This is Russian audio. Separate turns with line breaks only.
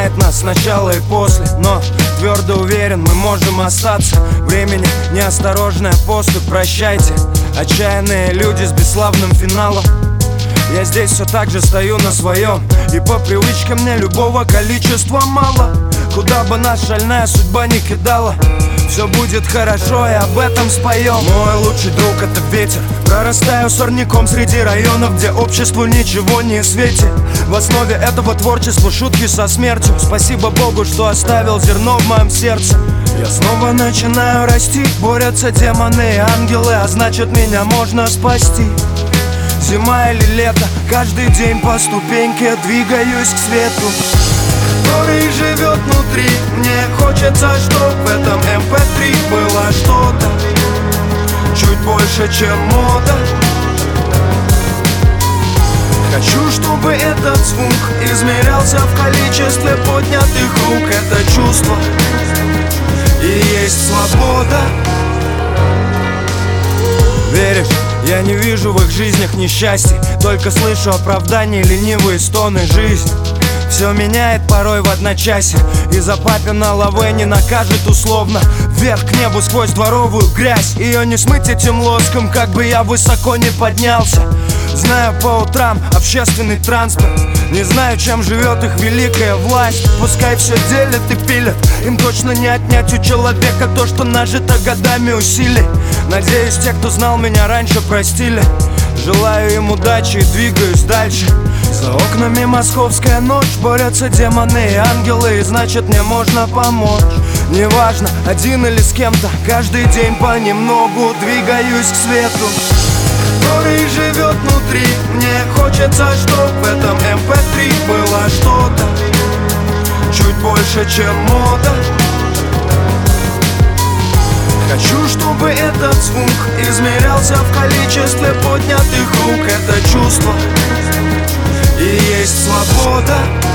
меняет нас сначала и после. Но твердо уверен, мы можем остаться. Времени неосторожная поступь, прощайте. Отчаянные люди с бесславным финалом. Я здесь все так же стою на своем, и по привычке мне любого количества мало. Куда бы нас шальная судьба не кидала, все будет хорошо, и об этом споем. Мой лучший друг — это ветер. Прорастаю сорняком среди районов, где обществу ничего не светит. В основе этого творчества шутки со смертью. Спасибо Богу, что оставил зерно в моем сердце. Я снова начинаю расти. Борются демоны и ангелы, а значит, меня можно спасти. Зима или лето, каждый день по ступеньке двигаюсь к свету, который живет внутри. Мне хочется, чтоб в этом MP3 было что-то чуть больше, чем мода. Хочу, чтобы этот звук измерялся в количестве поднятых рук. Это чувство и есть свобода. Веришь? Я не вижу в их жизнях несчастья, только слышу оправдания, ленивые стоны. Жизнь все меняет порой в одночасье, и за папина лавэ не накажет условно. Вверх к небу сквозь дворовую грязь, ее не смыть этим лоском, как бы я высоко не поднялся. Знаю по утрам общественный транспорт, не знаю, чем живет их великая власть. Пускай все делят и пилят, им точно не отнять у человека то, что нажито годами усилий. Надеюсь, те, кто знал меня раньше, простили. Желаю им удачи и двигаюсь дальше. За окнами московская ночь, борются демоны и ангелы, и значит, мне можно помочь. Неважно, один или с кем-то, каждый день понемногу двигаюсь к свету, который живет внутри. Мне хочется, чтоб в этом MP3 было что-то чуть больше, чем мода. Хочу, чтобы этот звук измерялся в количестве поднятых рук. Это чувство и есть свобода.